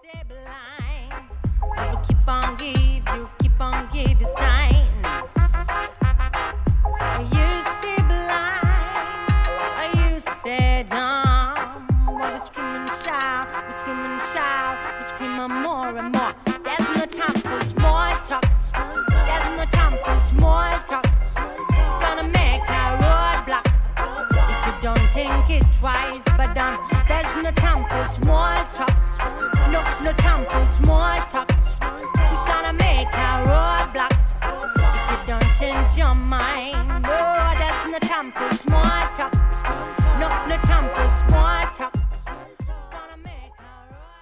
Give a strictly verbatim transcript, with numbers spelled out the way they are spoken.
stay blind. You keep on give, you keep on give your signs. You stay blind, you stay dumb. Well, we scream and shout, we scream and shout, we scream more and more. There's no time for small.